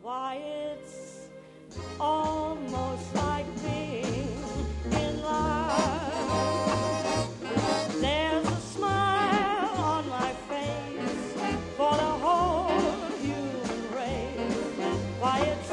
Why, it's almost like being in love. There's a smile on my face for the whole human race. Why, it's